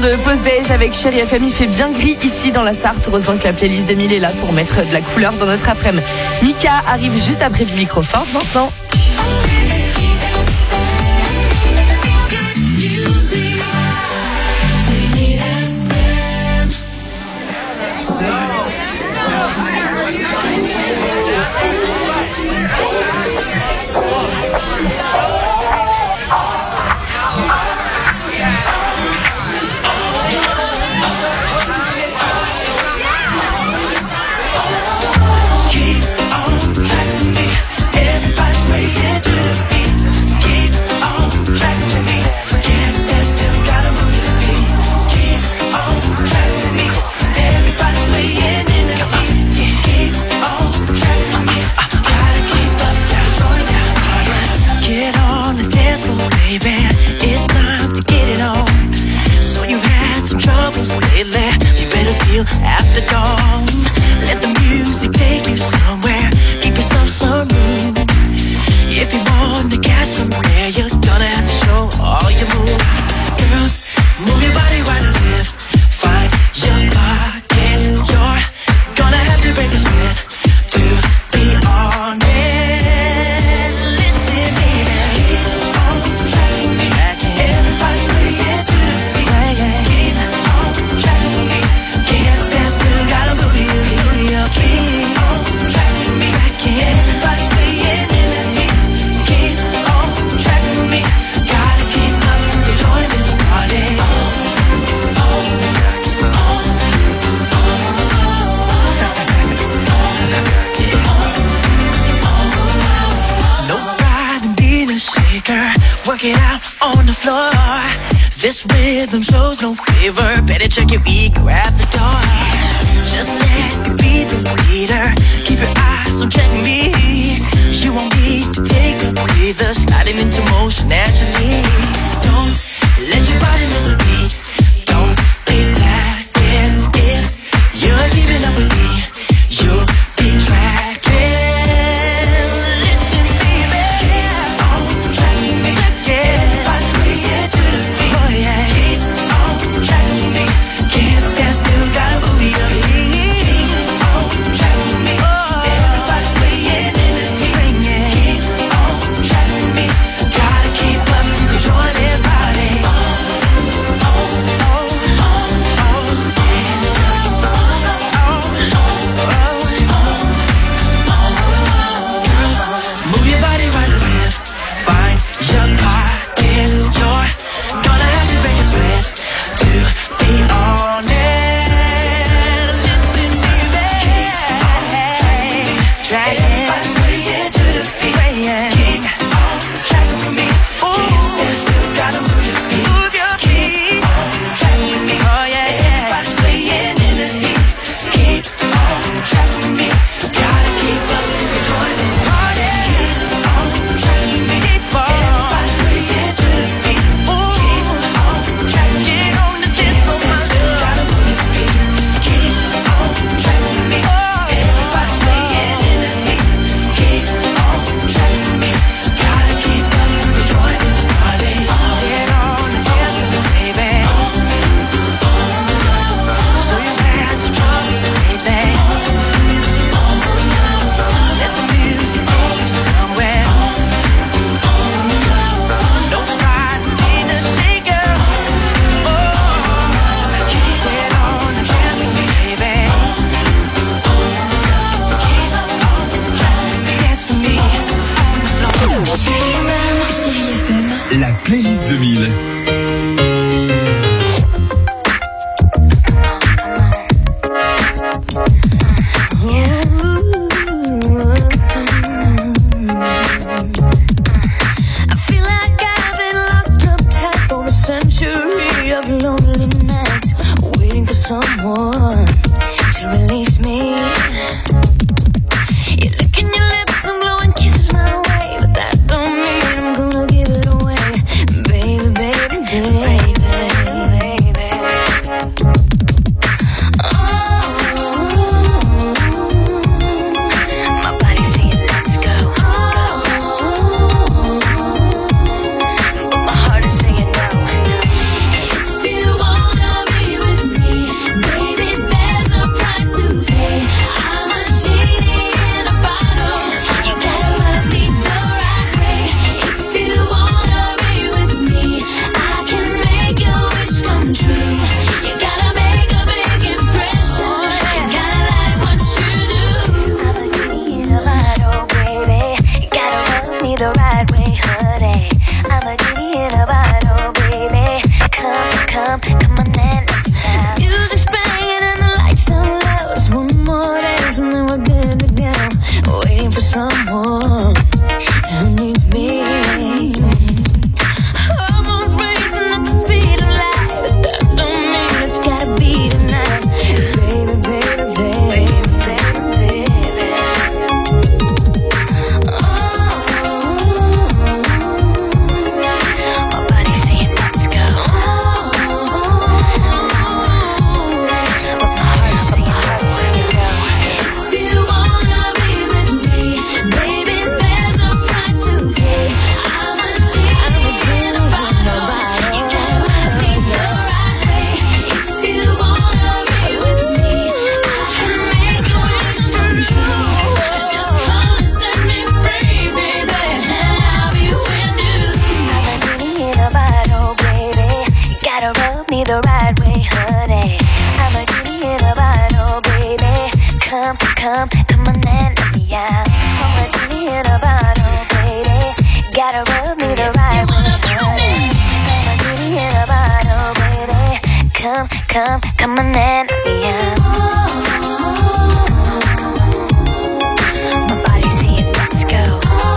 de pause déj avec Chérie FM. Il fait bien gris ici dans la Sarthe. Heureusement que la playlist 2000 est là pour mettre de la couleur dans notre après-midi. Mika arrive juste après Billy Crawford maintenant. After dawn, let the music take you somewhere. Give yourself some room. If you want to catch somewhere, you're gonna have to show all your moves. Girls, move your body right and left. Find your pocket. You're gonna have to break a sweat to be honest. Listen, baby, keep on tracking me. Everybody's swaying to the beat. Keep on tracking me. Can't stand still, gotta move you. Keep on tracking me. Everybody's swaying in the heat. Keep on tracking me. Gotta keep up to join this party. No pride in being a shaker. Work it out on the floor. This rhythm shows no favor. Better check your ego at the door. Just let me be the leader. Keep your eyes on check me. You won't need to take a breather. Sliding into motion naturally. Don't let your body miss a beat. Don't be slacking. If you're keeping up with me, you'll be tracking. Listen, baby, keep on tracking me. Everybody's swaying to the beat. Oh yeah, keep on tracking me. Can't stand still, gotta move your feet. Keep on tracking me. Everybody's swaying in the heat. Keep on tracking me. Gotta keep up to come on and let me out. I'm a genie in a bottle, baby. Gotta rub me the right way. I'm a genie in a bottle, baby. Come on and let me out. My body saying let's go,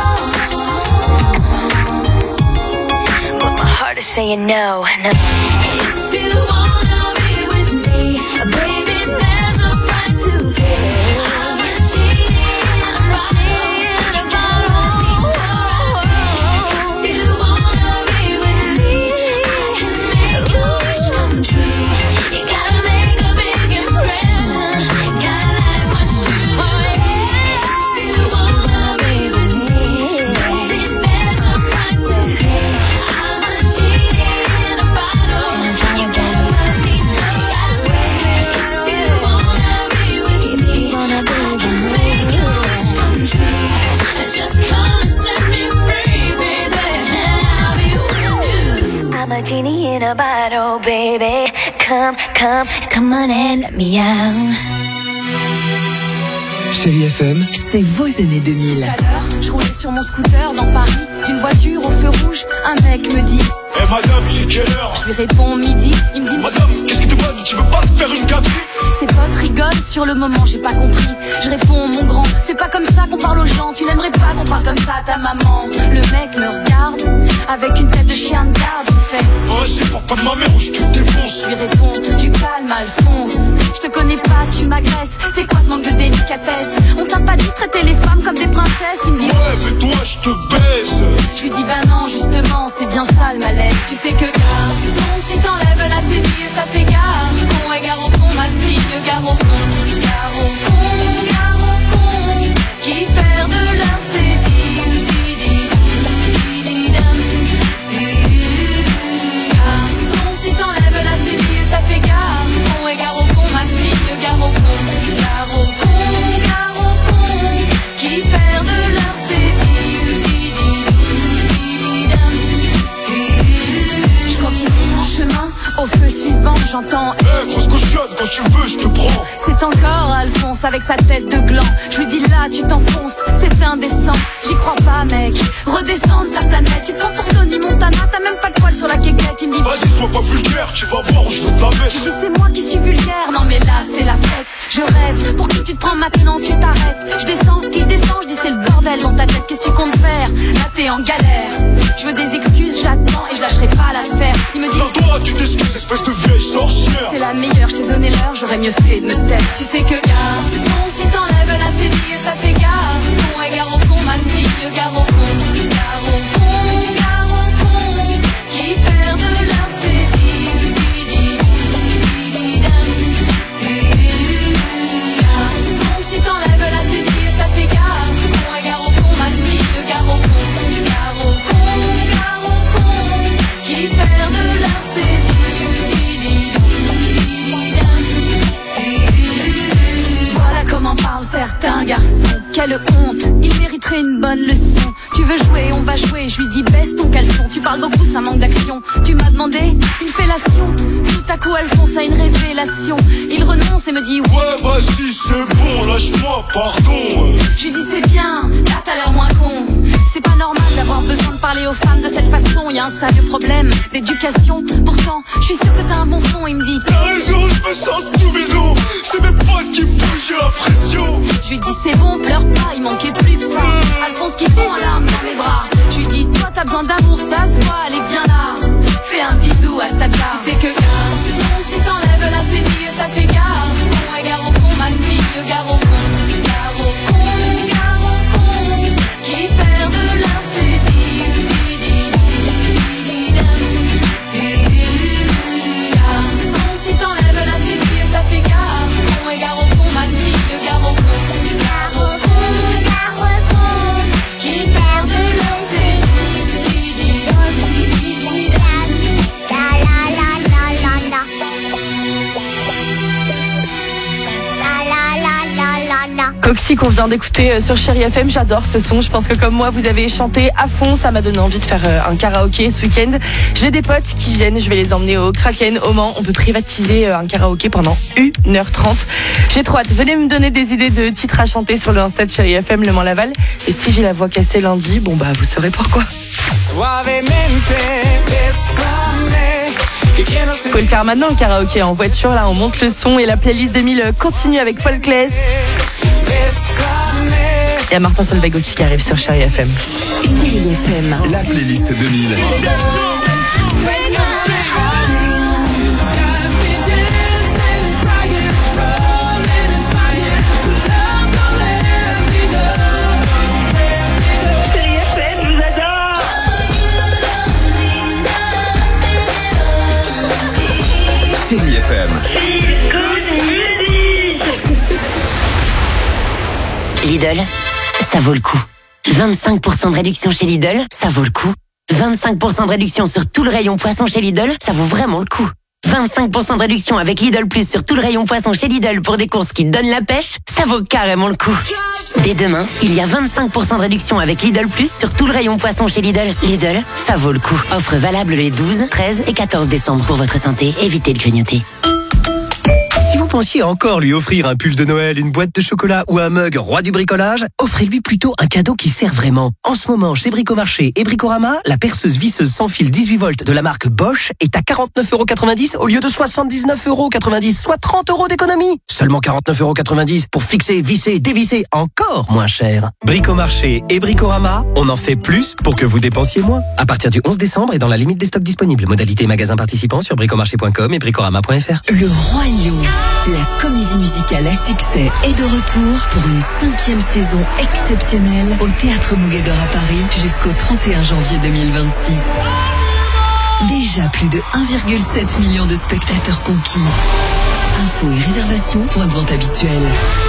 but my heart is saying no, no. If you wanna be with me, baby, there's a price to pay. I'm not cheating about all. If you wanna be with me, I can make your wish come true. You gotta make a big impression. Gotta like what you want. If you wanna be with me, baby, there's a price to pay. I'm not cheating about all. You gotta let me know right away. If you wanna be with me, I can make your wish come true. Just come and set me free, baby. I'll be with you. I'm a genie in a bottle, baby. Come on and let me out. Chérie FM, C'est vos années 2000. Tout à l'heure, je roulais sur mon scooter dans Paris. D'une voiture au feu rouge, un mec me dit: Eh madame, il est quelle heure? Je lui réponds midi, il me dit: Madame, qu'est-ce qui te prend? Tu veux pas faire une gâterie? Ses potes rigolent, sur le moment j'ai pas compris. Je réponds: mon grand, c'est pas comme ça qu'on parle aux gens. Tu n'aimerais pas qu'on parle comme ça à ta maman. Le mec me regarde, avec une tête de chien de garde. Il fait: Oh, c'est pour pas de ma mère ou je te défonce. Je lui réponds: du calme Alphonse, je te connais pas, tu m'agresses. C'est quoi ce manque de délicatesse? On t'a pas dit traiter les femmes comme des princesses? Il me dit: Ouais, mais toi je te baise. Je lui dis: bah non, justement, c'est bien ça le malaise. Tu sais que garçon, si t'enlèves la cédille, ça fait gare. Con et gare au con, ma fille, gare au con. Gare au con, gare au con, qui perdent leur cédille. Garçon, si t'enlèves la cédille, ça fait gare. Con et gare au con, ma fille, gare au con. Gare au con, gare au con, qui perdent leur cédille. Je continue mon chemin, au feu suivant, j'entends: Eh, grosse cochonne, quand tu veux, je te prends. c'est encore Alphonse avec sa tête de gland. Je lui dis: là, tu t'enfonces, c'est indécent. J'y crois pas, mec, redescends de ta planète. Tu te prends pour Tony Montana, t'as même pas de poil sur la quéquette. Il me dit: Vas-y, sois pas vulgaire, tu vas voir où je vais te la mettre. je dis: c'est moi qui suis vulgaire. Non mais là c'est la fête, je rêve. Pour qui tu te prends maintenant, tu t'arrêtes. Je descends, il descend, je dis: c'est le bordel dans ta tête. Qu'est-ce que tu comptes faire? Là t'es en galère. Je veux des excuses, j'attends et je lâcherai pas l'affaire. Il me dit: Non, toi, tu t'excuses, espèce de vieille sorcière. c'est la meilleure, je t'ai donné l'heure, j'aurais mieux fait de me taire. Tu sais que garçon, si t'enlèves la cédille, ça fait gare. Con et gare au con, ma fille, gare au con. Gare au con, gare au con, qui perdent leur cédille. Garçon, si t'enlèves la cédille, ça fait gare. Con et gare au con, ma fille, gare au con. Gare au con, gare au con, qui perdent leur cédille. Voilà comment parlent certains garçons. Quelle honte, ils mériteraient une bonne leçon. Tu veux jouer, on va jouer. Je lui dis: baisse ton caleçon. Tu parles beaucoup, ça manque d'action. Tu m'as demandé une fellation. Tout à coup Alphonse a une révélation. Il renonce et me dit: Ouais, vas-y, c'est bon, lâche-moi, pardon. je lui dis: c'est bien, là t'as l'air moins con. C'est pas normal d'avoir besoin de parler aux femmes de cette façon. Y a un sérieux problème d'éducation. Pourtant, je suis sûre que t'as un bon fond. Il me dit: T'as raison, je me sens tout bidon. C'est mes potes qui me poussent, j'ai la pression. je lui dis: c'est bon, pleure pas, il manquait plus que ça. Alphonse qui fond en larmes dans mes bras. Je lui dis: toi t'as besoin d'amour, ça se voit, allez viens là. Fais un bisou à ta gare. Tu sais que garçon, si t'enlèves la cédille, ça fait gare. Con et gare au con, ma fille, gare au con. Gare au con, gare au con, qui perdent leur cédille. Garçon, si t'enlèves la cédille, ça fait gare. Con et gare au con, ma fille, gare au con. Gare au con, qui perdent leur cédille. Coxy qu'on vient d'écouter sur Chérie FM, j'adore ce son. Je pense que comme moi, vous avez chanté à fond. Ça m'a donné envie de faire un karaoké ce week-end. J'ai des potes qui viennent, je vais les emmener au Kraken, au Mans. On peut privatiser un karaoké pendant 1h30. J'ai trop hâte. Venez me donner des idées de titres à chanter sur le Insta de Chérie FM, Le Mans Laval. Et si j'ai la voix cassée lundi, bon bah vous saurez pourquoi. Vous pouvez le faire maintenant, le karaoké en voiture. Là, on monte le son et la playlist d'Emile continue avec Paul Claes. Il y a Martin Solveig aussi qui arrive sur Chérie FM. Chérie FM, la playlist 2000. Chérie FM. Lidl, ça vaut le coup. 25% de réduction chez Lidl, ça vaut le coup. 25% de réduction sur tout le rayon poisson chez Lidl, ça vaut vraiment le coup. 25% de réduction avec Lidl Plus sur tout le rayon poisson chez Lidl pour des courses qui donnent la pêche, ça vaut carrément le coup. Dès demain, il y a 25% de réduction avec Lidl Plus sur tout le rayon poisson chez Lidl. Lidl, ça vaut le coup. Offre valable les 12, 13 et 14 décembre. Pour votre santé, évitez de grignoter. Si vous pensiez encore lui offrir un pull de Noël, une boîte de chocolat ou un mug roi du bricolage, offrez-lui plutôt un cadeau qui sert vraiment. En ce moment, chez Bricomarché et Bricorama, la perceuse visseuse sans fil 18 volts de la marque Bosch est à 49,90€ au lieu de 79,90€, soit 30 € d'économie. Seulement 49,90€ pour fixer, visser, dévisser, encore moins cher. Bricomarché et Bricorama, on en fait plus pour que vous dépensiez moins. À partir du 11 décembre et dans la limite des stocks disponibles. Modalité magasin participant sur bricomarché.com et bricorama.fr. Le Roi Lion, la comédie musicale à succès est de retour pour une 5e saison exceptionnelle au Théâtre Mogador à Paris jusqu'au 31 janvier 2026. Déjà plus de 1,7 million de spectateurs conquis. Infos et réservations, point de vente habituel.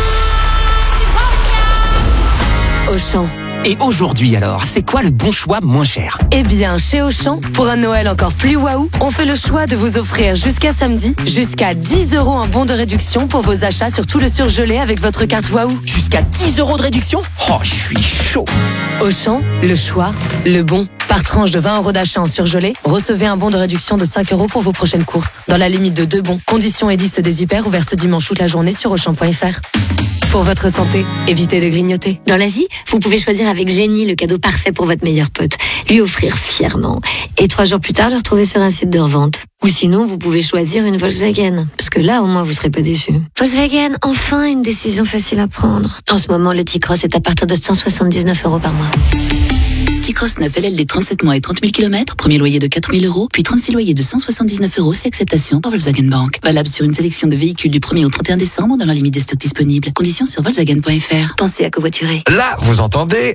Auchan. Et aujourd'hui alors, c'est quoi le bon choix moins cher? Eh bien, chez Auchan, pour un Noël encore plus waouh, on fait le choix de vous offrir jusqu'à samedi, jusqu'à 10 € en bon de réduction pour vos achats sur tout le surgelé avec votre carte waouh. Jusqu'à 10 € de réduction? Oh, je suis chaud. Auchan, le choix, le bon. Par tranche de 20 € d'achat en surgelé, recevez un bon de réduction de 5 € pour vos prochaines courses. Dans la limite de 2 bons. Conditions et liste des hyper ouverts ce dimanche toute la journée sur Auchan.fr. Pour votre santé, évitez de grignoter. Dans la vie, vous pouvez choisir avec génie le cadeau parfait pour votre meilleur pote. Lui offrir fièrement. Et 3 jours plus tard, le retrouver sur un site de revente. Ou sinon, vous pouvez choisir une Volkswagen. Parce que là, au moins, vous serez pas déçus. Volkswagen, enfin une décision facile à prendre. En ce moment, le T-Cross est à partir de 179 € par mois. T-Cross 9 LLD 37 mois et 30 000 km, premier loyer de 4 000 €, puis 36 loyers de 179 €, c'est acceptation par Volkswagen Bank. Valable sur une sélection de véhicules du 1er au 31 décembre dans la limite des stocks disponibles. Conditions sur Volkswagen.fr. Pensez à covoiturer. Là, vous entendez?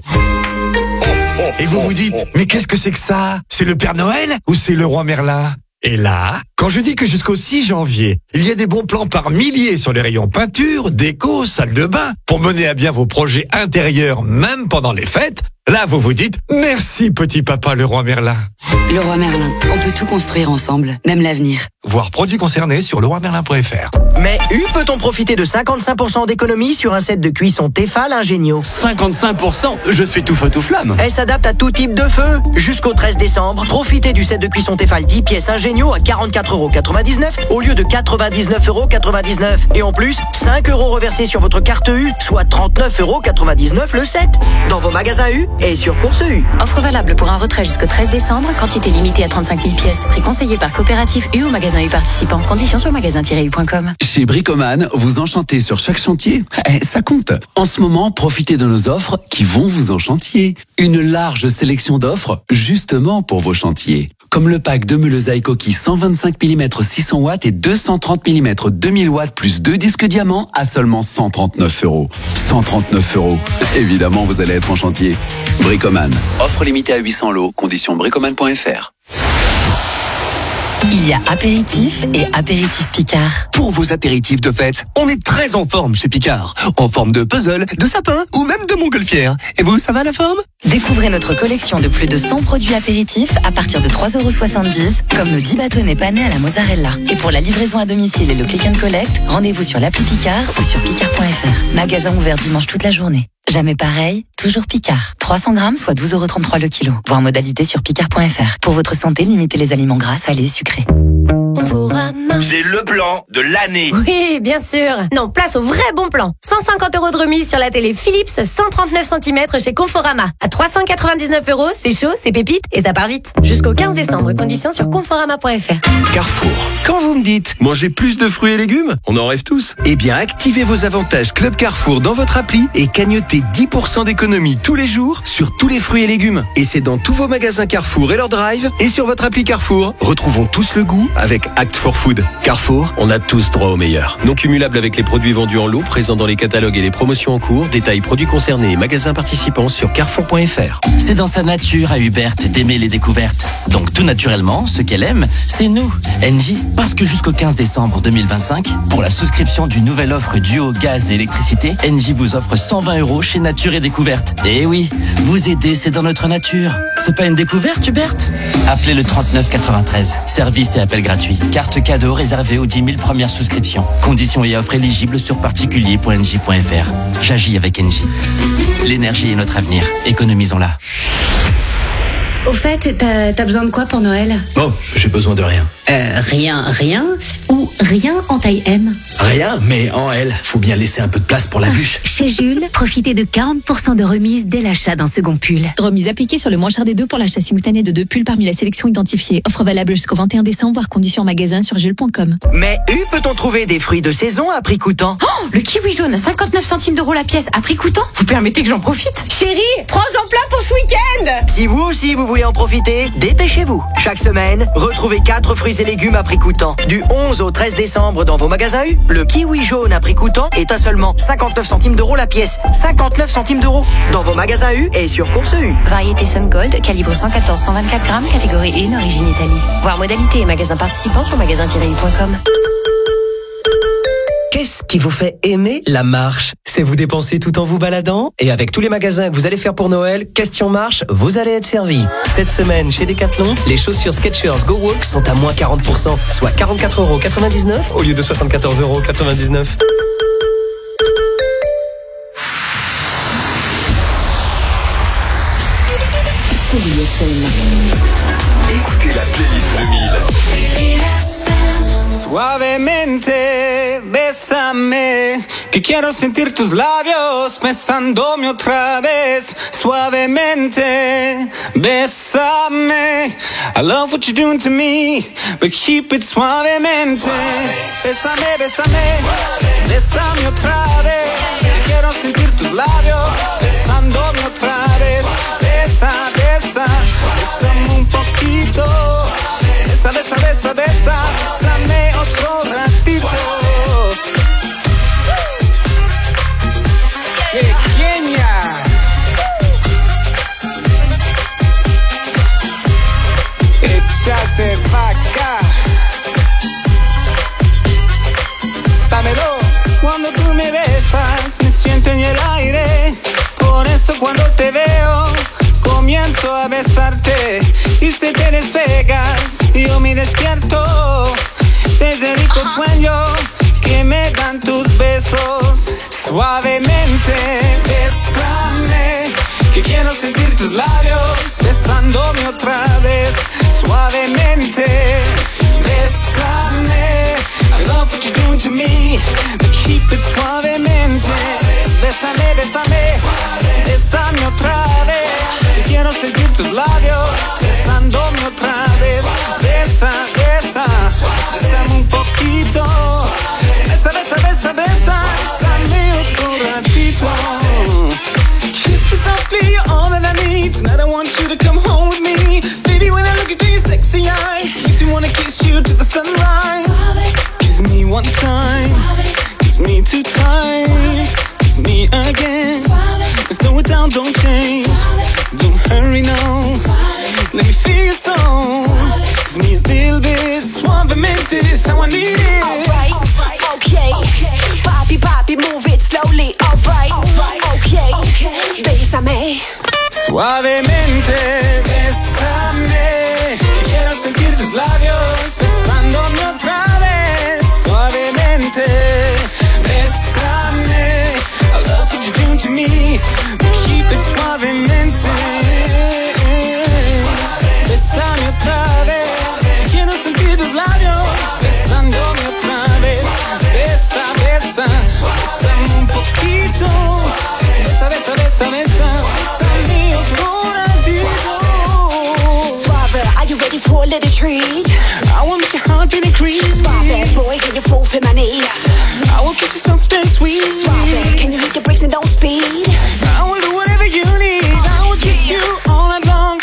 Et vous vous dites, mais qu'est-ce que c'est que ça? C'est le Père Noël ou c'est le Roi Merlin? Et là, quand je dis que jusqu'au 6 janvier, il y a des bons plans par milliers sur les rayons peinture, déco, salle de bain, pour mener à bien vos projets intérieurs, même pendant les fêtes, là vous vous dites, merci petit papa le Roi Merlin. Le Roi Merlin, on peut tout construire ensemble, même l'avenir. Voir produits concernés sur leroimerlin.fr. Mais peut-on profiter de 55% d'économie sur un set de cuisson Tefal Ingenio? 55%? Je suis tout feu tout flamme. Elle s'adapte à tout type de feu. Jusqu'au 13 décembre, profitez du set de cuisson Tefal 10 pièces Ingenio à 44,99€ au lieu de 99,99€. Et en plus, 5 € reversés sur votre carte U, soit 39,99€ le set. Dans vos magasins U et sur Course U. Offre valable pour un retrait jusqu'au 13 décembre, quantité limitée à 35 000 pièces. Prix conseillé par coopérative U ou magasin U participant. Conditions sur magasin-u.com. Chez Bricoman, vous enchantez sur chaque chantier. Ça compte. En ce moment, profitez de nos offres qui vont vous enchantier. Une large sélection d'offres justement pour vos chantiers. Comme le pack de meules Aikoki 125 mm 600 watts et 230 mm 2000 watts plus 2 disques diamants à seulement 139 €. 139 €. Évidemment, vous allez être en chantier. Bricoman. Offre limitée à 800 lots. Conditions bricoman.fr. Il y a apéritif et apéritif Picard. Pour vos apéritifs de fête, on est très en forme chez Picard. En forme de puzzle, de sapin ou même de montgolfière. Et vous, ça va la forme? Découvrez notre collection de plus de 100 produits apéritifs à partir de 3,70 €, comme nos 10 bâtonnets panés à la mozzarella. Et pour la livraison à domicile et le click and collect, rendez-vous sur l'appli Picard ou sur picard.fr. Magasin ouvert dimanche toute la journée. Jamais pareil, toujours Picard. 300 grammes, soit 12,33 € le kilo. Voir modalité sur picard.fr. Pour votre santé, limitez les aliments gras, salés et sucrés. C'est le plan de l'année. Oui, bien sûr. Non, place au vrai bon plan. 150 € de remise sur la télé Philips 139 cm chez Conforama. À 399 €, c'est chaud, c'est pépite et ça part vite. Jusqu'au 15 décembre, conditions sur conforama.fr. Carrefour. Quand vous me dites manger plus de fruits et légumes, on en rêve tous. Eh bien, activez vos avantages Club Carrefour dans votre appli et cagnotez 10% d'économie tous les jours sur tous les fruits et légumes. Et c'est dans tous vos magasins Carrefour et leur drive et sur votre appli Carrefour. Retrouvons tous le goût avec Act for Food. Carrefour, on a tous droit au meilleur. Non cumulable avec les produits vendus en lot, présents dans les catalogues et les promotions en cours. Détails produits concernés et magasins participants sur carrefour.fr. C'est dans sa nature à Hubert d'aimer les découvertes. Donc tout naturellement, ce qu'elle aime, c'est nous, Engie. Parce que jusqu'au 15 décembre 2025, pour la souscription d'une nouvelle offre duo gaz et électricité, Engie vous offre 120 € chez Nature et Découverte. Et oui, vous aider, c'est dans notre nature. C'est pas une découverte, Hubert? Appelez le 39 93. Service et appel gratuit. Carte cadeau réservée aux 10 000 premières souscriptions. Conditions et offres éligibles sur particulier.engie.fr. J'agis avec Engie. L'énergie est notre avenir. Économisons-la. Au fait, t'as besoin de quoi pour Noël? Oh, j'ai besoin de rien. Rien ou rien en taille M? Rien, mais en L. Faut bien laisser un peu de place pour la bûche. Chez Jules, profitez de 40% de remise dès l'achat d'un second pull. Remise appliquée sur le moins cher des deux pour l'achat simultané de 2 pulls parmi la sélection identifiée. Offre valable jusqu'au 21 décembre, voire conditions en magasin sur jules.com. Mais peut-on trouver des fruits de saison à prix coûtant? Oh, le kiwi jaune à 59 centimes d'euros la pièce à prix coûtant? Vous permettez que j'en profite? Chérie, prends-en plein pour ce week-end. Si vous aussi vous voulez en profiter, dépêchez-vous. Chaque semaine, retrouvez 4 fruits et légumes à prix coûtant. Du 11 au 13 décembre dans vos magasins U, le kiwi jaune à prix coûtant est à seulement 59 centimes d'euros la pièce. 59 centimes d'euros dans vos magasins U et sur Course U. Variété Sun Gold, calibre 114-124 grammes, catégorie 1, origine Italie. Voir modalité et magasins participants sur magasin-u.com. Qu'est-ce qui vous fait aimer la marche? C'est vous dépenser tout en vous baladant? Et avec tous les magasins que vous allez faire pour Noël, question marche, vous allez être servi. Cette semaine, chez Decathlon, les chaussures Skechers Go Walk sont à moins 40%, soit 44,99 € au lieu de 74,99 €. Écoutez la playlist 2000. Suavemente, bésame, que quiero sentir tus labios besándome otra vez. Suavemente, bésame, I love what you're doing to me, but keep it suavemente. Bésame, bésame, bésame otra vez, que quiero sentir tus labios besándome otra vez. Besa, besa, bésame un poquito. Besa, besa, besa, besa, bésame otro ratito. Pequeña. Échate pa' acá. Dámelo. Cuando tú me besas, me siento en el aire. Por eso cuando te veo, comienzo a besarte. Y si te despegas, yo me despierto de ese rico sueño que me dan tus besos. Suavemente, bésame, que quiero sentir tus labios besándome otra vez. Suavemente, bésame, I love what you're doing to me, but keep it suavemente. Bésame, bésame, bésame otra vez, que quiero sentir tus labios besándome otra vez. Besa, besa, bésame un poquito. Besa, besa, besa, besa, bésame otro ratito. Kiss me softly, you're all that I need. Tonight I want you to come home with me. Baby, when I look into your sexy eyes, makes me wanna kiss you to the sunrise. Kiss me one time, kiss me 2 times, kiss me again. Slow it down, don't change. Don't hurry now. Let me feel your song. Kiss me a little bit. need it. Alright, okay. Bobby, move it slowly. Alright, okay. Bésame. Suavemente, bésame. Quiero sentir tus labios besándome otra vez. Suavemente, bésame. I love what you do to me. Keep it suavemente. Bésame otra vez. Quiero sentir tus labios besándome otra vez. Besa, besa, bésame un poquito. Besa, besa, besa, besa. Bésame otro ratito. Suave, are you ready for a little treat? I will make your heart really creep. Suave, boy, can you fall for my knees? I will kiss you soft and sweet. Suave, can you hit the brakes and don't speed? I will do whatever you need. I will kiss you all night long.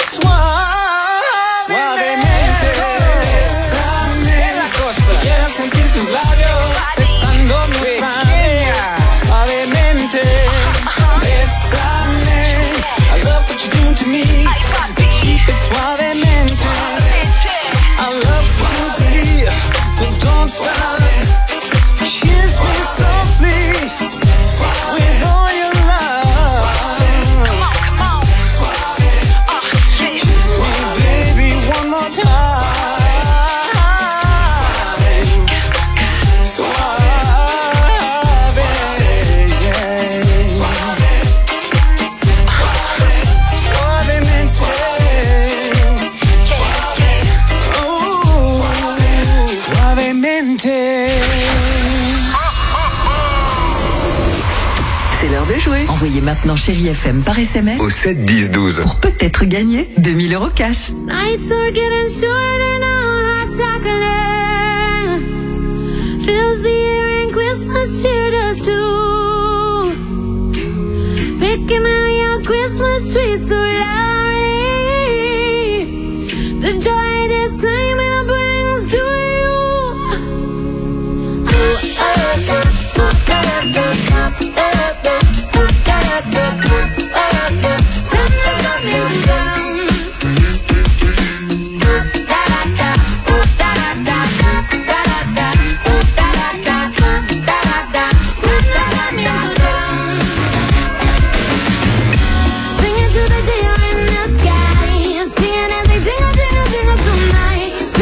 Suavemente, bésame la cosa. Quiero sentir tus labios besándome otra vez. Suavemente, bésame. I love what you do to me. Keep it suavemente. I love what you do to me. So don't stop. Kiss me softly with all your love. Come on. Kiss me, baby, one more time. Suave, suavemente. Oh, suavemente. C'est l'heure de jouer. Envoyez maintenant Chérie FM par SMS au 7 10 12 pour peut-être gagner 2000 € cash. Nights are getting shorter now, hot chocolate fills the air and Christmas cheer does too. Picking out your Christmas tree so loudly, the joy this time it brings to you. Santa's coming down. Singing to the deer in the sky, singing as they jingle, jingle, jingle tonight.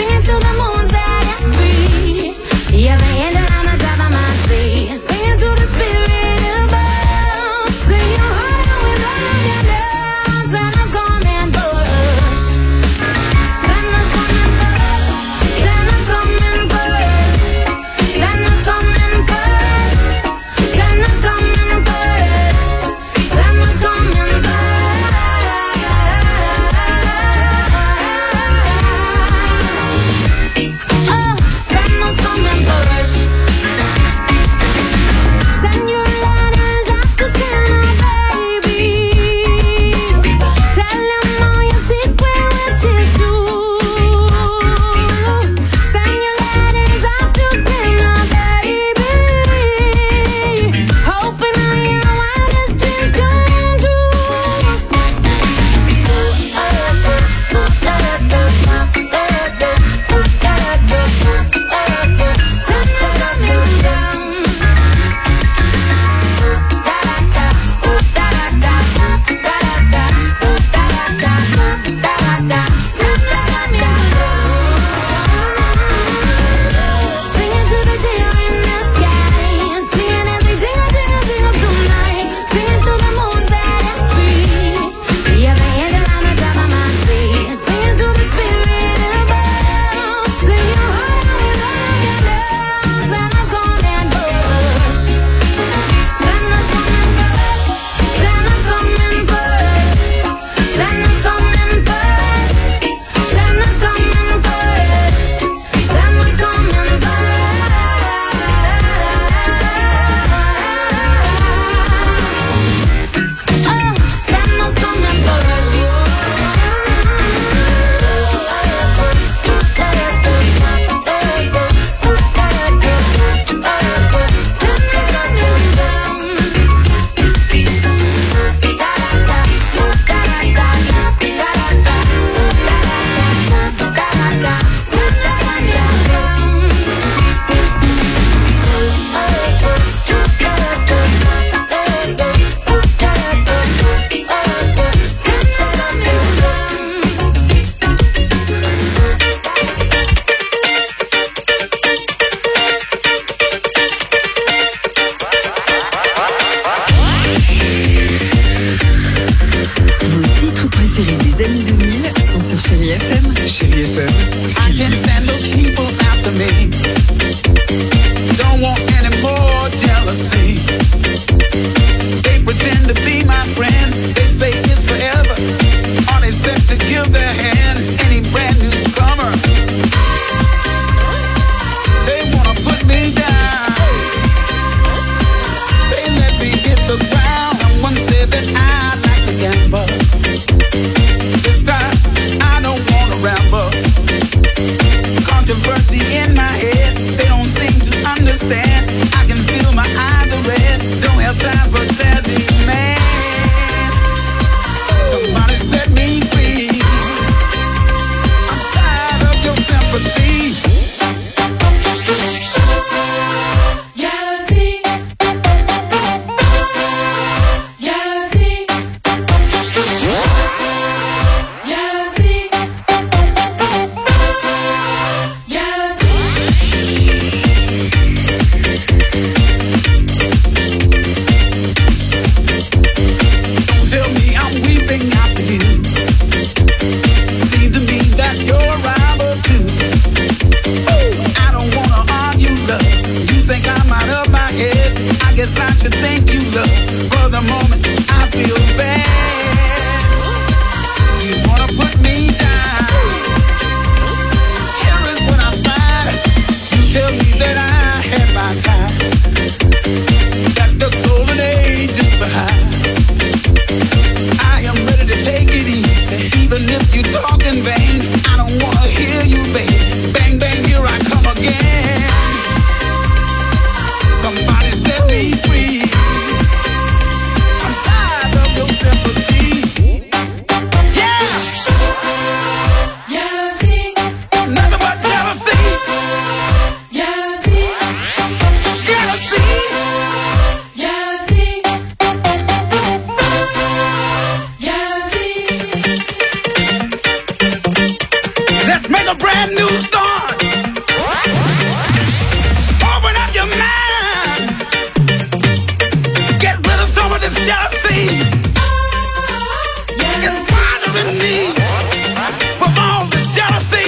driving me with all this jealousy.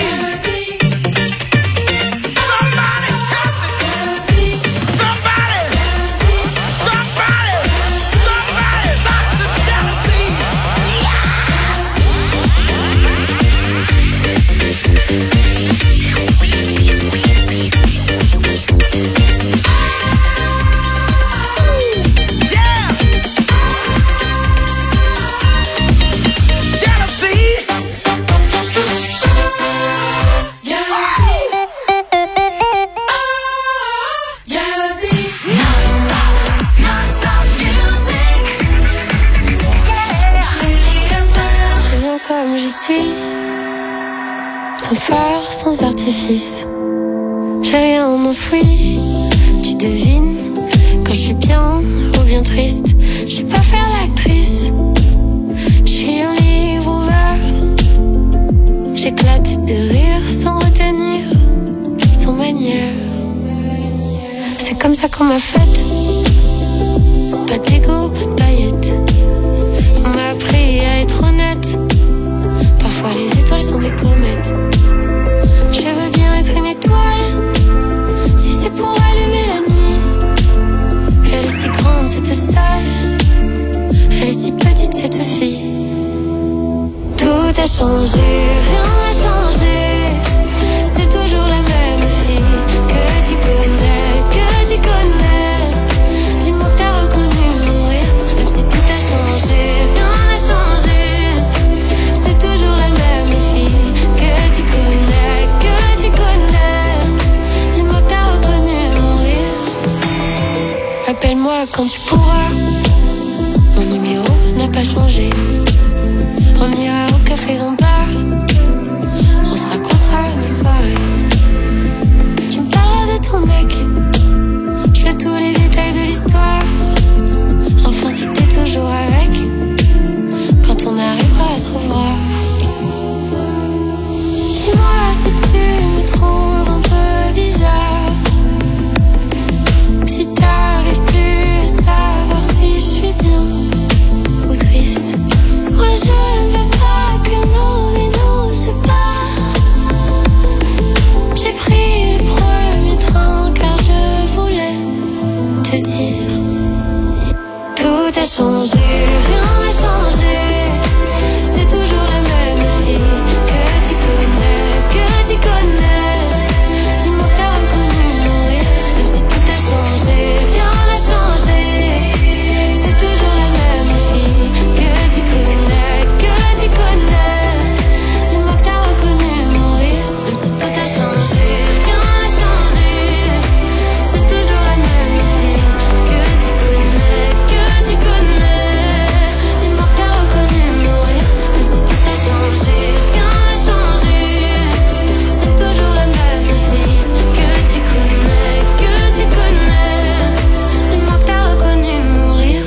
Somebody help me. Somebody stop the jealousy. Comme je suis, sans phare, sans artifice, j'ai rien enfoui. Tu devines quand je suis bien ou bien triste. Je sais pas faire l'actrice, je suis un livre ouvert. J'éclate de rire sans retenir, sans manière. C'est comme ça qu'on m'a faite. Pas d'ego, pas de paillettes. On m'a appris à être honnête. Parfois les étoiles sont des comètes. Je veux bien être une étoile, si c'est pour allumer la nuit. Elle est si grande cette salle, elle est si petite cette fille. Tout a changé, rien n'a changé. C'est toujours la même fille que tu connais. Dis-moi que t'as reconnu mon rire, même si tout a changé, rien n'a changé. C'est toujours la même fille que tu connais. Dis-moi que t'as reconnu mon rire. Appelle-moi quand tu pourras. Mon numéro n'a pas changé. On ira au café d'en bas. On se racontera nos soirées. Tu me parleras de ton mec. Je veux tous les détails de l'histoire. Enfin si t'es toujours avec, quand on arrivera à se revoir. Dis-moi si tu me trouves un peu bizarre, si t'arrives plus à savoir si je suis bien ou triste. Moi je ne veux pas que nos vies nous séparent. J'ai pris le premier train car je voulais te dire. Tout a changé, rien n'a changé. C'est toujours la même fille que tu connais. Dis-moi que t'as reconnu mon rire, même si tout a changé, rien n'a changé. C'est toujours la même fille que tu connais. Dis-moi que t'as reconnu mon rire, même si tout a changé, rien n'a changé. C'est toujours la même fille que tu connais. Dis-moi que t'as reconnu mon rire, même si tout a changé, rien n'a changé. C'est toujours la même fille que tu connais. Dis-moi que t'as reconnu mon rire.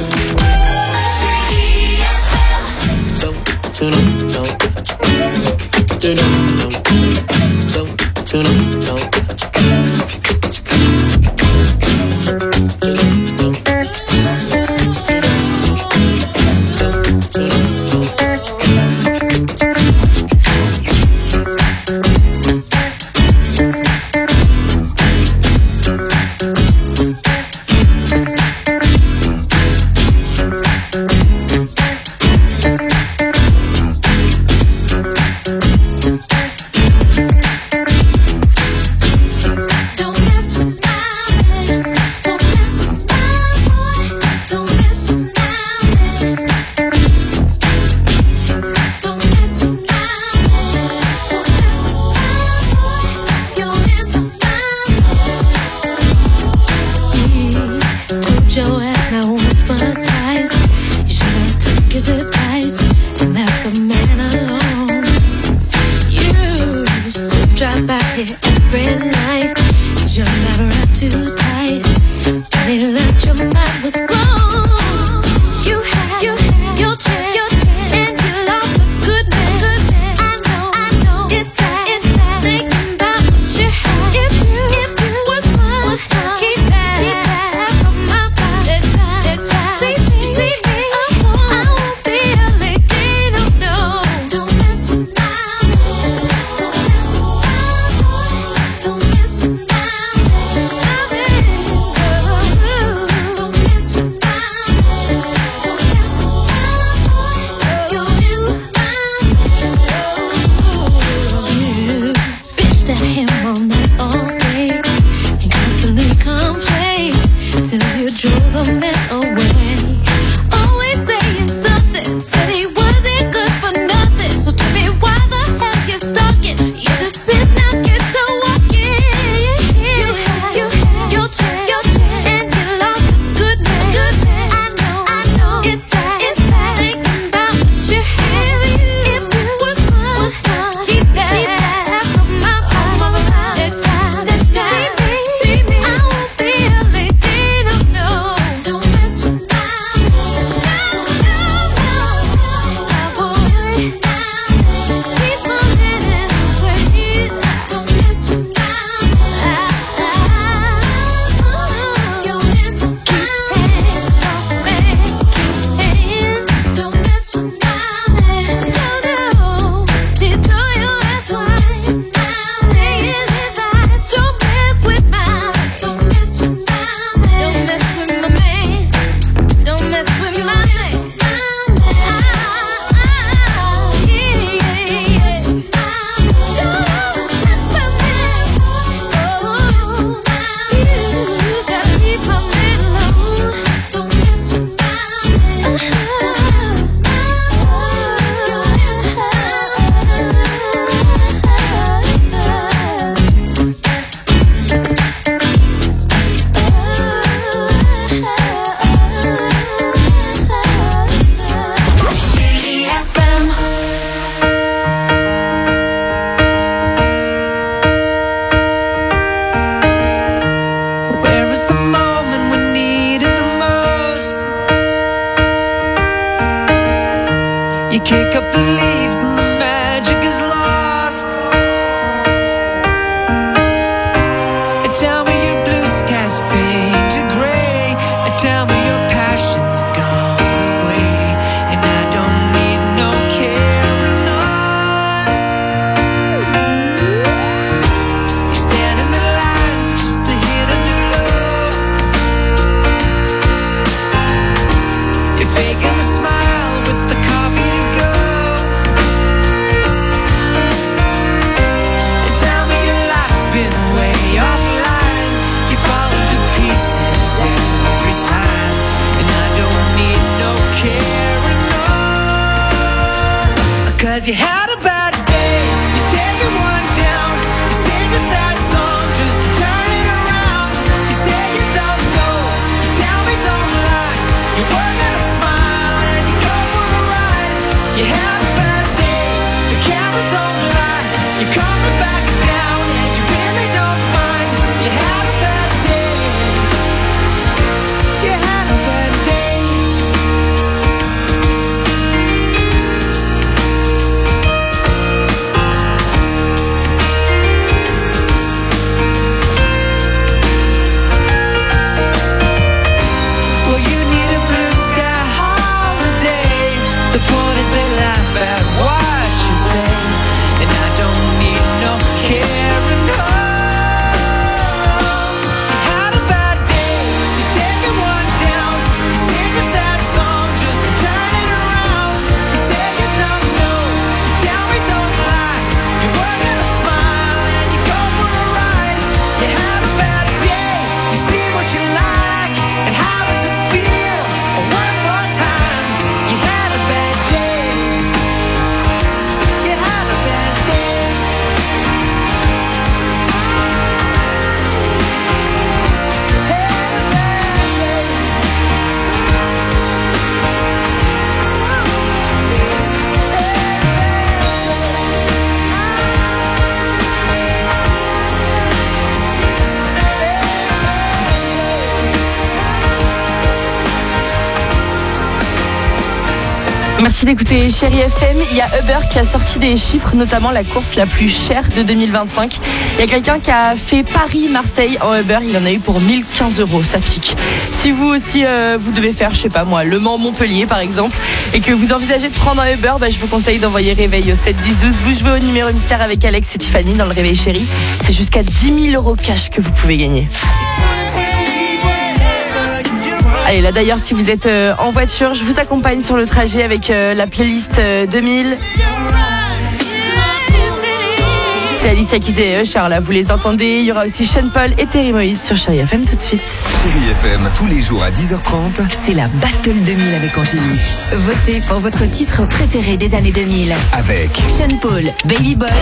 You kick up the leaves and the magic is lost. Tell me your blue skies fade to gray. Tell me your passion's gone away. And I don't need no carrying on. You stand in the line just to hit a new low. You're faking the smile with the coffee to go. And tell me your life's been way offline. You fall into pieces every time. And I don't need no carrying on. Cause you had a bad day. You're taking one down. You sing a sad song just to turn it around. You say you don't know. You tell me don't lie. You work on a smile and you go for a ride. You had a bad day. The camera don't lie. You're coming back down and you really don't mind. You had a bad day. You had a bad day. Well, you need a blue sky holiday. The point is they laugh at what you say. And I don't need no carrying on. You had a bad day. You're taking one down. You sing a sad song just to turn it around. You say you don't know. You tell me don't lie. You work on a smile and you go for a ride. You had a bad day. You see what you like. And how does it feel? One more time. You had a bad day. You had a bad day. Merci d'écouter Chérie FM. Il y a Uber qui a sorti des chiffres, notamment la course la plus chère de 2025. Il y a quelqu'un qui a fait Paris-Marseille en Uber. Il en a eu pour 1015 €. Ça pique. Si vous aussi, vous devez faire, je sais pas moi, Le Mans-Montpellier par exemple, et que vous envisagez de prendre un Uber, je vous conseille d'envoyer réveil au 7 10 12. Vous jouez au numéro mystère avec Alex et Tiffany dans le réveil chéri. C'est jusqu'à 10 000 € cash que vous pouvez gagner. Allez, là d'ailleurs, si vous êtes en voiture, je vous accompagne sur le trajet avec la playlist 2000. C'est Alicia Keys et Usher, là, vous les entendez. Il y aura aussi Sean Paul et Terry Moïse sur Chérie FM tout de suite. Chérie FM, tous les jours à 10h30. C'est la Battle 2000 avec Angélique. Votez pour votre titre préféré des années 2000. Avec Sean Paul, Baby Boy.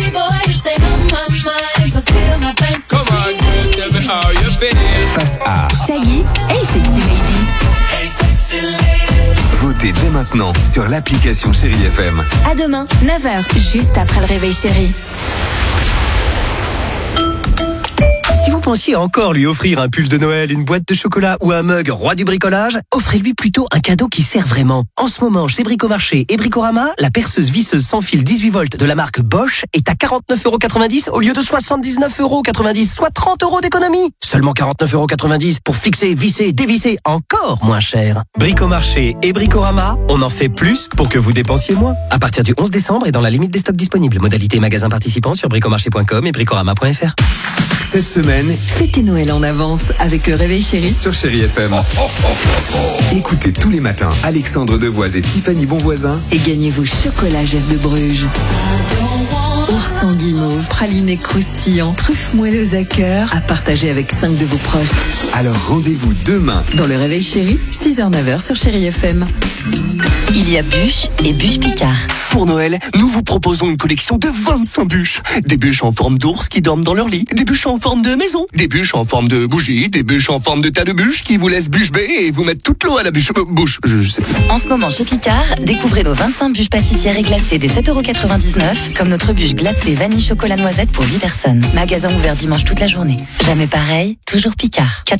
Face à Shaggy, Hey Sexy Lady. Votez dès maintenant sur l'application Chérie FM. À demain, 9h, juste après le réveil chéri. Si vous pensiez encore lui offrir un pull de Noël, une boîte de chocolat ou un mug roi du bricolage, offrez-lui plutôt un cadeau qui sert vraiment. En ce moment, chez Bricomarché et Bricorama, la perceuse visseuse sans fil 18 volts de la marque Bosch est à 49,90 € au lieu de 79,90 €, soit 30 € d'économie. Seulement 49,90 € pour fixer, visser, dévisser, encore moins cher. Bricomarché et Bricorama, on en fait plus pour que vous dépensiez moins. À partir du 11 décembre et dans la limite des stocks disponibles. Modalité magasin participant sur bricomarché.com et bricorama.fr. Cette semaine, Fêtez Noël en avance avec le réveil chéri sur Chérie FM. Écoutez tous les matins Alexandre Devoise et Tiffany Bonvoisin et gagnez vos chocolats Jeff de Bruges. Oursin guimauve, praliné croustillant, truffes moelleuses à cœur, à partager avec 5 de vos proches. Alors rendez-vous demain dans le réveil chéri, 6h-9h sur Chérie FM. Il y a Bûche et Bûche Picard. Pour Noël, nous vous proposons une collection de 25 bûches. Des bûches en forme d'ours qui dorment dans leur lit, des bûches en forme de maison, des bûches en forme de bougie, des bûches en forme de tas de bûches qui vous laissent bûche bée et vous mettent toute l'eau à la bouche. Je sais plus. En ce moment chez Picard, découvrez nos 25 bûches pâtissières et glacées des 7,99 €, comme notre bûche glacée vanille chocolat noisette pour 8 personnes. Magasin ouvert dimanche toute la journée. Jamais pareil, toujours Picard. 400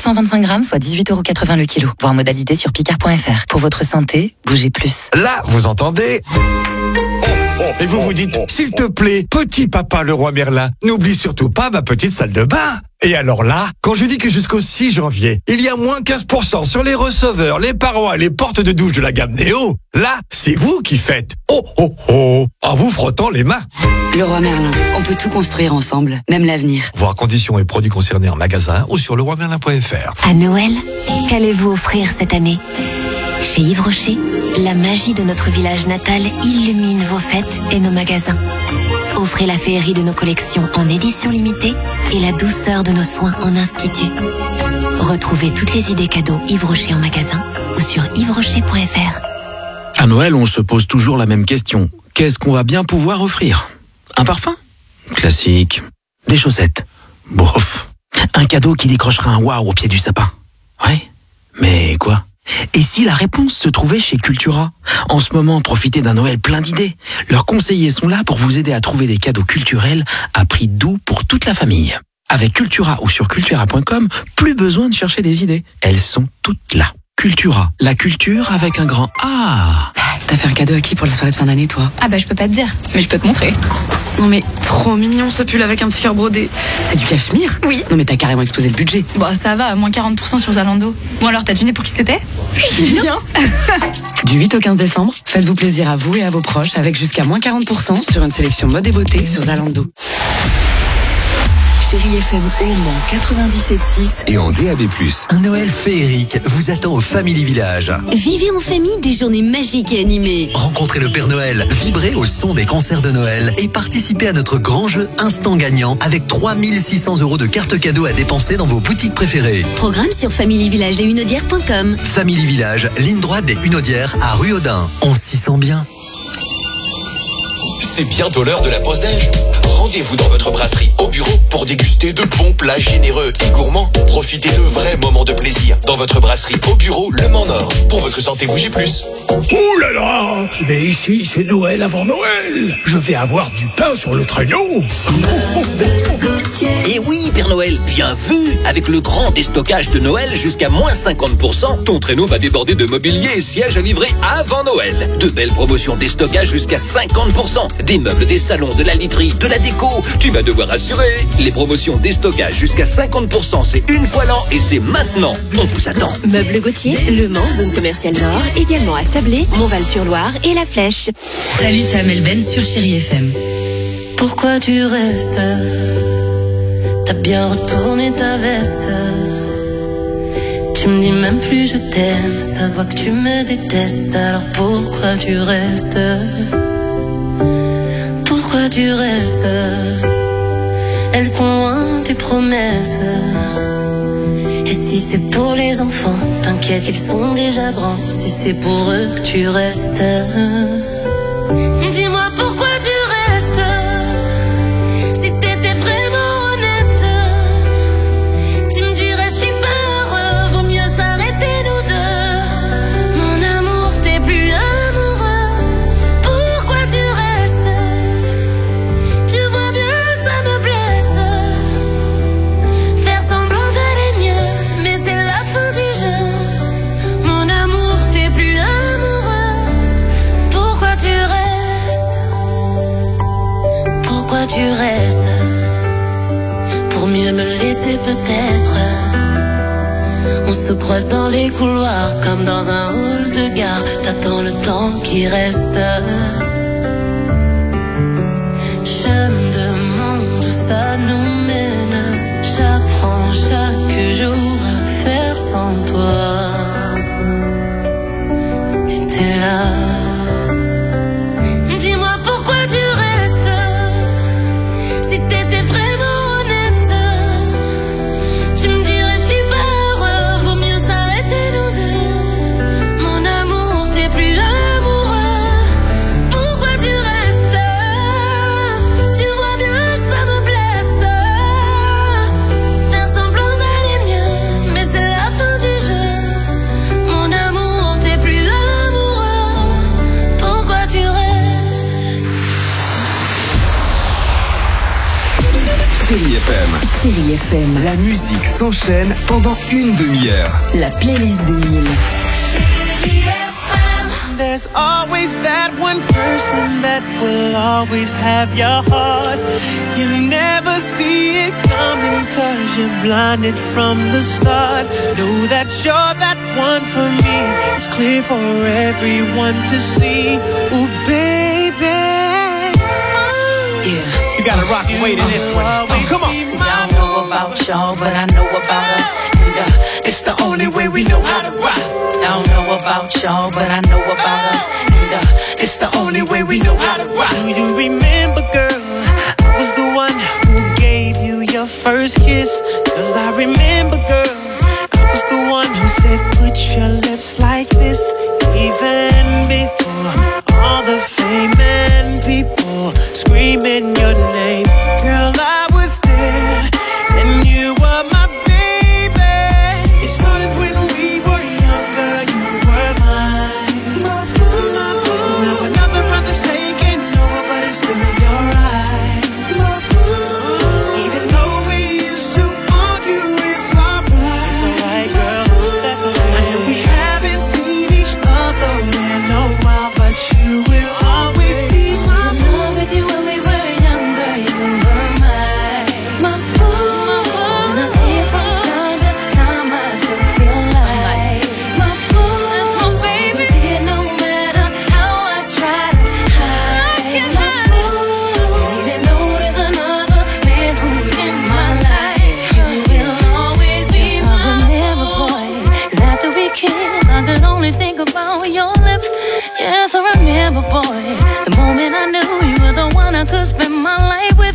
225 grammes, soit 18,80 € le kilo. Voir modalité sur picard.fr. Pour votre santé, bougez plus. Là, vous entendez? Et vous vous dites, s'il te plaît, petit papa le roi Merlin, n'oublie surtout pas ma petite salle de bain. Et alors là, quand je dis que jusqu'au 6 janvier, il y a moins 15% sur les receveurs, les parois et les portes de douche de la gamme Néo, là, c'est vous qui faites en vous frottant les mains. Le roi Merlin, on peut tout construire ensemble, même l'avenir. Voir conditions et produits concernés en magasin ou sur leroimerlin.fr. À Noël, qu'allez-vous offrir cette année? Chez Yves Rocher, la magie de notre village natal illumine vos fêtes et nos magasins. Offrez la féerie de nos collections en édition limitée et la douceur de nos soins en institut. Retrouvez toutes les idées cadeaux Yves Rocher en magasin ou sur yvesrocher.fr. À Noël, on se pose toujours la même question. Qu'est-ce qu'on va bien pouvoir offrir? Un parfum? Classique. Des chaussettes? Bof. Un cadeau qui décrochera un waouh au pied du sapin? Ouais. Mais quoi? Et si la réponse se trouvait chez Cultura? En ce moment, profitez d'un Noël plein d'idées. Leurs conseillers sont là pour vous aider à trouver des cadeaux culturels à prix doux pour toute la famille. Avec Cultura ou sur cultura.com, plus besoin de chercher des idées. Elles sont toutes là. Cultura, la culture avec un grand A. T'as fait un cadeau à qui pour la soirée de fin d'année, toi? Ah bah je peux pas te dire, mais je peux te montrer. Non mais trop mignon ce pull avec un petit cœur brodé. C'est du cachemire? Oui. Non mais t'as carrément explosé le budget. Bon ça va, moins 40% sur Zalando. Bon alors t'as deviné pour qui c'était? Bien. Du 8 au 15 décembre, faites-vous plaisir à vous et à vos proches avec jusqu'à moins 40% sur une sélection mode et beauté sur Zalando. Chérie FM au Mans 97.6 Et en DAB+. Un Noël féerique vous attend au Family Village. Vivez en famille des journées magiques et animées. Rencontrez le Père Noël, vibrez au son des concerts de Noël et participez à notre grand jeu Instant Gagnant avec 3600 € de cartes cadeaux à dépenser dans vos boutiques préférées. Programme sur familyvillageleshunaudières.com. Family Village, ligne droite des Hunaudières à Rue Audin. On s'y sent bien. C'est bientôt l'heure de la pause déj. Rendez-vous dans votre brasserie au bureau pour déguster de bons plats généreux et gourmands. Profitez de vrais moments de plaisir dans votre brasserie au bureau Le Mans Nord. Pour votre santé, bougez plus. Ouh là là! Mais ici, c'est Noël avant Noël! Je vais avoir du pain sur le traîneau! Et oui, Père Noël, bien vu! Avec le grand déstockage de Noël jusqu'à moins 50%, ton traîneau va déborder de mobilier et sièges à livrer avant Noël. De belles promotions déstockage jusqu'à 50%. Des meubles, des salons, de la literie, de la déco. Tu vas devoir assurer. Les promotions déstockage jusqu'à 50%, c'est une fois l'an et c'est maintenant. On vous attend. Meubles Gauthier, Le Mans, zone commerciale Nord, également à Sablé, Montval-sur-Loire et La Flèche. Salut, c'est Amel Ben sur Chérie FM. Pourquoi tu restes? T'as bien retourné ta veste. Tu me dis même plus je t'aime. Ça se voit que tu me détestes. Alors pourquoi tu restes? Pourquoi tu restes? Elles sont loin tes promesses. Et si c'est pour les enfants, t'inquiète, ils sont déjà grands. Si c'est pour eux que tu restes, dis-moi pourquoi tu restes. Si t'étais vraiment honnête, tu me dirais je suis pas heureux, vaut mieux s'arrêter nous deux. Mon amour, t'es plus amoureux. Pourquoi tu restes? Tu vois bien que ça me blesse. Faire semblant d'aller mieux, mais c'est la fin du jeu. Mon amour, t'es plus amoureux. Pourquoi tu restes? Pourquoi tu restes? Pour mieux me laisser peut-être. On se croise dans les couloirs comme dans un hall de gare. T'attends le temps qui reste. Je me demande où ça nous mène. J'apprends chaque jour à faire sans toi. Et t'es là. Dis-moi pourquoi tu restes. Si t'étais vraiment honnête, tu me dirais je suis pas heureux, vaut mieux s'arrêter nous deux. Mon amour, t'es plus amoureux. Chérie FM. Chérie FM. La musique s'enchaîne pendant une demi-heure. La playlist 2000. There's always that one person that will always have your heart. You never see it coming 'cause you're blinded from the start. Know that you're that one for me. It's clear for everyone to see. Ooh, baby. Yeah. You gotta rock and wait in this one. Come on. See, I don't know about y'all, but I know about us. And it's the only way we know how to rock. I don't know about y'all, but I know about us. And it's the only way we know how to rock. Do you remember, girl? I was the one who gave you your first kiss. 'Cause I remember, girl, I was the one who said, put your lips like this. Even before all the fame and people screaming your name. Girl, I was there, and you were my baby. It started when we were younger, you were mine. My boo, my boo. Now another brother's taking over, but it's still your right. My boo. Even though we used to argue, it's alright. It's alright, girl, that's okay. I know we haven't seen each other in a while, but you will always be my boo. With you when we were younger, you were mine. My boo, and I see it from time to time, I still feel like my boo, that's my baby. See it no matter how I try to hide. I can't hide it. Even though there's another man who's in my life, you will always be my boy. 'Cause after we kissed, I could only think about your lips. Yes, I remember, boy, the moment I knew you were the one I could spend my life with.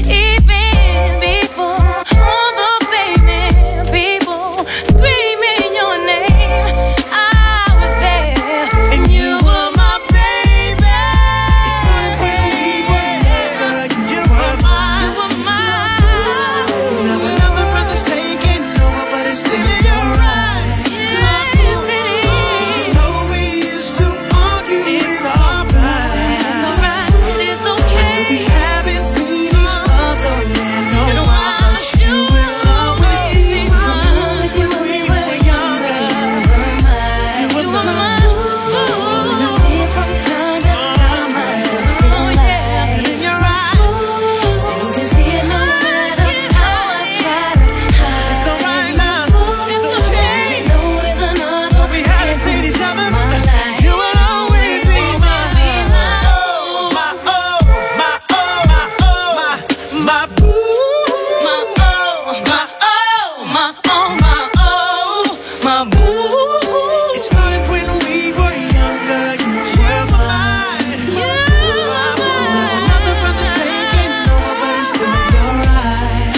Even before all the famous people screaming your name, I was there, and you were my baby. It started when we were younger, you were mine. You were mine. Now another brother's taking over, but it's still in your eyes. My boo. Even though we used to argue, it's alright. It's alright, it's okay. We haven't seen each other in a while, but you will always be mine. With you when we were younger, You were mine. and I see it from time to time, I still feel like In your eyes, you can see it no matter how I try to hide. it's alright now. It's okay. You know there's another We haven't seen each other. You will always be mine. Oh, my oh, my oh, my oh, my boo. my oh, my oh, my oh, my oh, my boo. It started when we were younger. You were mine. Another brother's taking over, but it's still your right.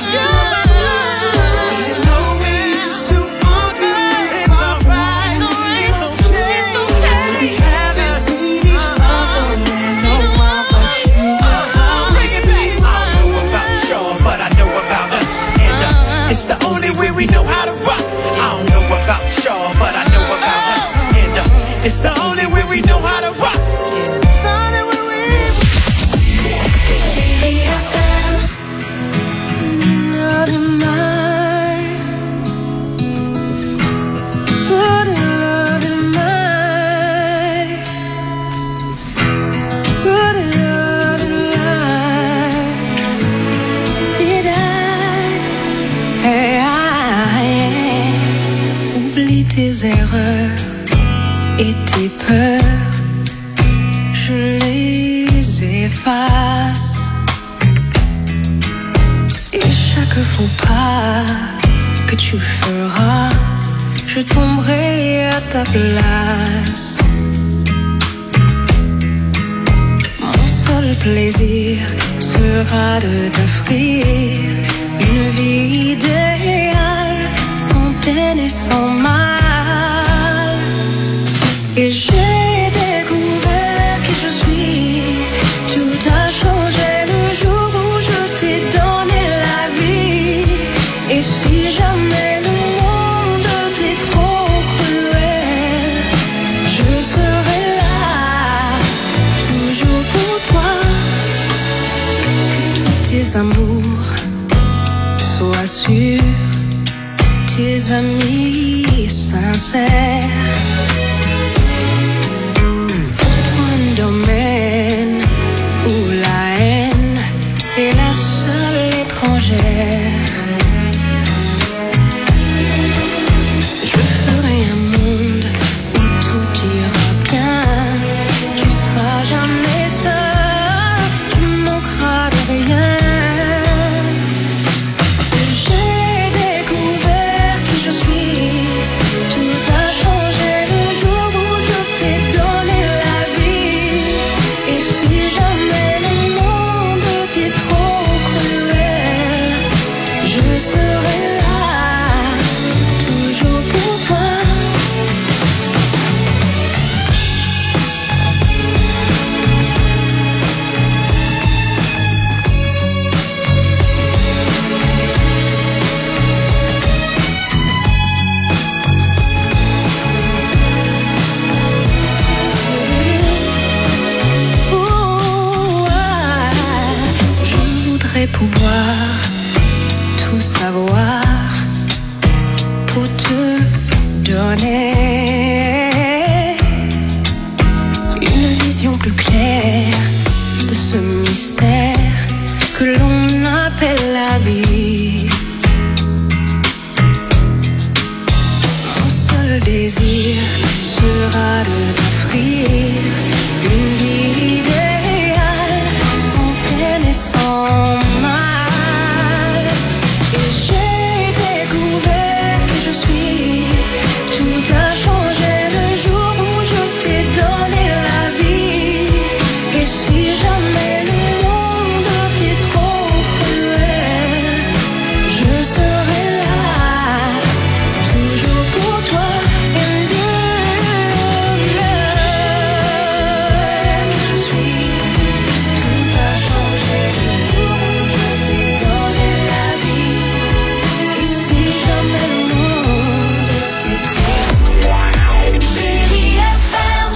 Even though we used to argue, it's alright. It's okay. We haven't seen each other in a while, but you will always be mine. I don't know about y'all, but I know about us. And it's the only way we know how to rock. I don't know about y'all, but I know about us. And it's the only way we know how to rock. Started when we Chérie FM, not in mine. Put a love in mine. Put a love in mine. Et oublie tes erreurs et tes peurs, je les efface. Et chaque faux pas que tu feras, je tomberai à ta place. Mon seul plaisir sera de t'offrir une vie idéale, sans peine et sans mal. Et j'ai découvert qui je suis. Tout a changé le jour où je t'ai donné la vie. Et si jamais le monde t'est trop cruel, je serai là, toujours pour toi. Que tous tes amours sois sûr, tes amis sincères. Toi un domaine où la haine est la seule étrangère. Je ferai un monde où tout ira bien. Tu seras jamais seul, tu manqueras de rien. J'ai découvert qui je suis. Tout a changé le jour où je t'ai donné la vie. Et si jamais le monde t'est trop cruel, je serai là, toujours pour toi. Je voudrais pouvoir tout savoir pour te donner une vision plus claire de ce mystère que l'on appelle la vie. Mon seul désir sera de t'offrir une vie idéale, sans peine et sans mal. Et j'ai découvert qui je suis. Tout a changé le jour où je t'ai donné la vie. Et si jamais le monde t'est trop cruel, je serai là, toujours pour toi. And je suis. Tout a changé le jour où je t'ai donné la vie. Et si jamais le monde t'est trop Chérie FM.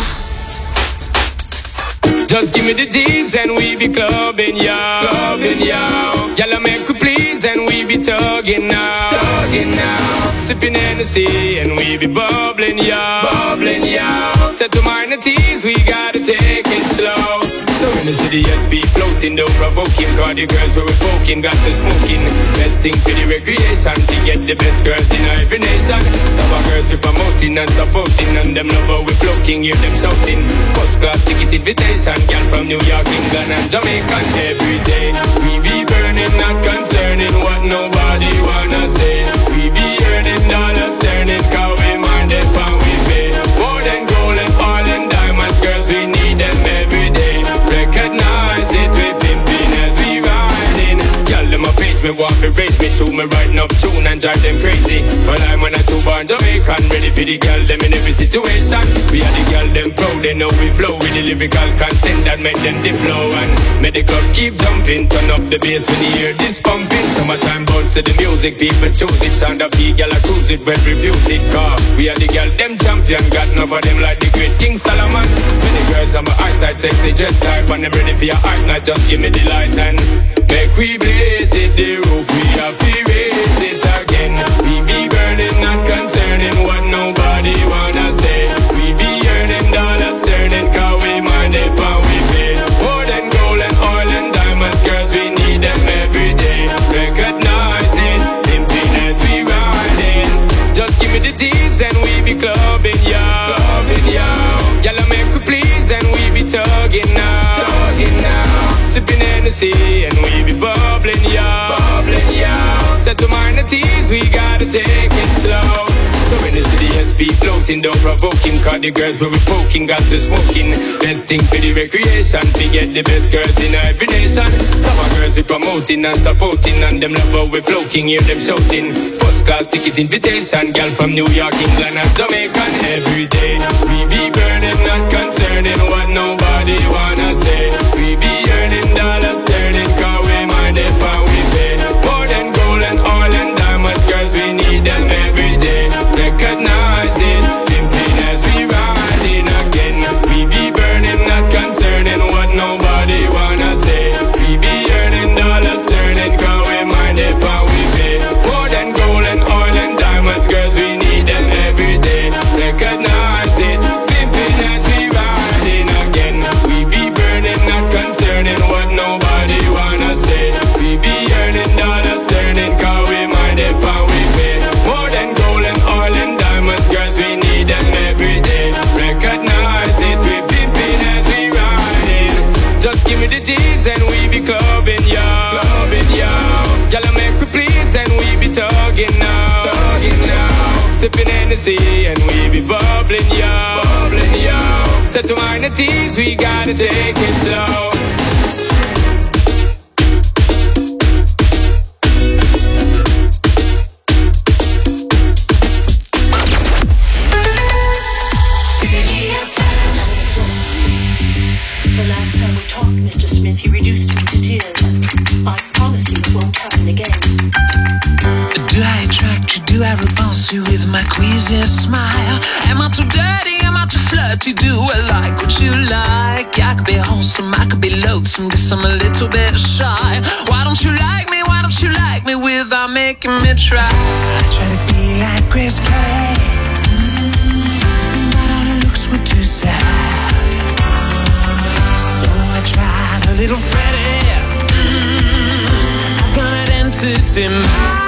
Just give me the G's and we be clubbing, yo. Clubbing, yo. Y'all make we please and we be tugging now. Tugging now. Sipping Hennessy and we be bubbling, yo. Bubbling, yo. Set to minor teas, we gotta take it slow. So in the city, SB floating, though provoking. Cause the girls were poking, got to smoking. Best thing for the recreation, to get the best girls in every nation. Some our girls we promoting and supporting, and them lover we floating, hear them shouting. First class ticket invitation, girl from New York, England and Jamaica. Every day we be burning, not concerning what nobody wanna say. We be earning dollars, turning, cause we minded and we pay. More than gold and oil and diamonds, girls we need them every day. Recognize it, we pimping as we riding. Y'all them a page me, want to raise me to me writing up tune and drive them crazy. But I'm on a two-born Jamaican, ready for the girl them in every situation. We are the girl them proud, they know we flow with the lyrical content that make them the flow. And make the club keep jumping, turn up the bass when you hear this pumping. Summertime bounce to the music, people choose it. Sound of the girl I cruise it, well reviewed it. Cause we are the girl them champion, got enough of them like the great King Solomon. Many girls on my eyesight, sexy just type, and them ready for your hype, now just give me the light and make we blaze it, the roof we have to raise it again. We be burning, not concerning what nobody wanna say. We be earning dollars, turning, cause we mind it and we pay. More than gold and oil and diamonds, girls we need them every day. Recognize it, pimping as we riding. Just give me the G's and we be clubbing, yo. Clubbing, yo. Y'all make we please and we be tugging now. Tugging now. Sipping Hennessy and we be bubbling, yo. Bubbling, yo. Set to minor teas, we gotta take it slow. So in the city, SB floating, don't provoking. Cause the girls were poking, got to smoking. Best thing for the recreation, we get the best girls in every nation. Some of girls we promoting and supporting, and them lover we floating, hear them shouting. First class ticket invitation, girl from New York, England and Jamaica. Every day we be burning, not concerning what nobody wanna say. We be earning dollars, turning, cause we mind it and we pay. More than gold and oil and diamonds, girls we need them every day. Recognize it, pimping as we riding again. We be burning, not concerning what nobody wanna say. We be earning dollars, turning, cause we mind it and we pay. with the G's and we be clubbing, y'all. Clubbing, y'all. Y'all make me please and we be tugging now. Tugging now. Sipping Hennessy and we be bubbling, y'all. Bubbling, y'all. Set to minor teens, we gotta take it slow. The last time we talked, Mr. Smith, you reduced me to tears. I promise you it won't happen again. Do I attract you? Do I repulse you with my queasy smile? Am I too dirty? Am I too flirty? Do I like what you like? I could be wholesome, I could be loathsome, guess I'm a little bit shy. Why don't you like me? Why don't you like me without making me try? I try to be like Grace Kelly, but all her looks were too sad. So I tried a little Freddie. I've got an entity mind.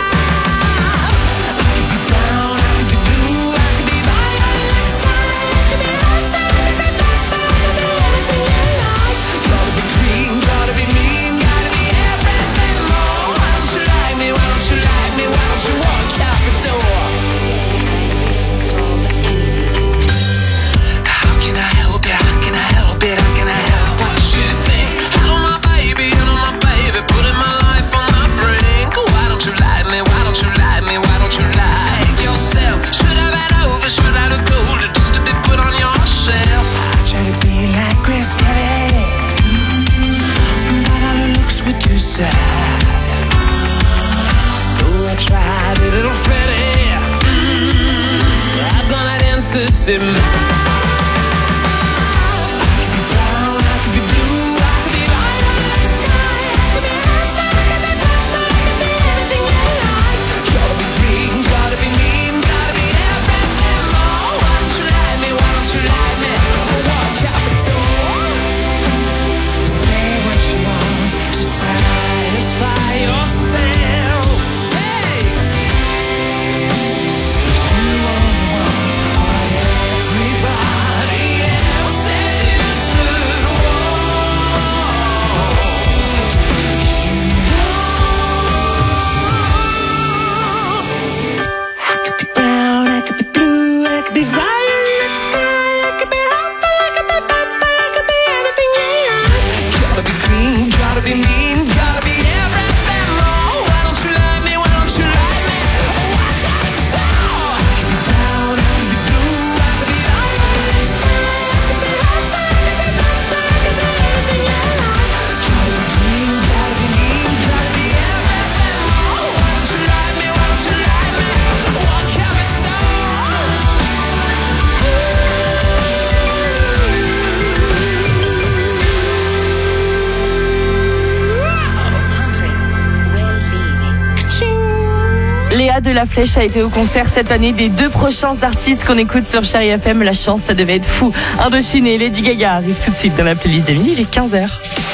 Léa de La Flèche a été au concert cette année des 2 prochains artistes qu'on écoute sur Chérie FM. La chance, ça devait être fou. Indochine et Lady Gaga arrivent tout de suite dans la playlist d'Émilie, il est 15h.